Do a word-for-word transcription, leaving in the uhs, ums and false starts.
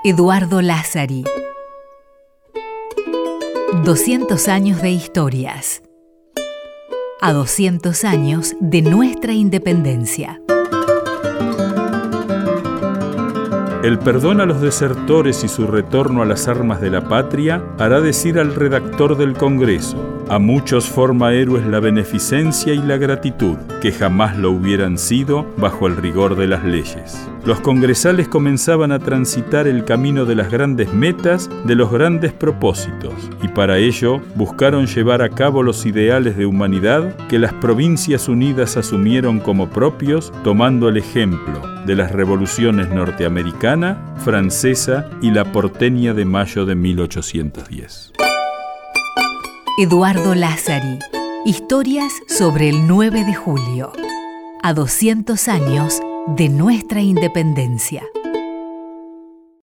Eduardo Lázari. doscientos años de historias. A doscientos años de nuestra independencia. El perdón a los desertores y su retorno a las armas de la patria hará decir al redactor del Congreso: a muchos forma héroes la beneficencia y la gratitud, que jamás lo hubieran sido bajo el rigor de las leyes. Los congresales comenzaban a transitar el camino de las grandes metas, de los grandes propósitos, y para ello buscaron llevar a cabo los ideales de humanidad que las Provincias Unidas asumieron como propios, tomando el ejemplo de las revoluciones norteamericana, francesa y la porteña de mayo de mil ochocientos diez. Eduardo Lázari. Historias sobre el nueve de julio. A doscientos años de nuestra independencia.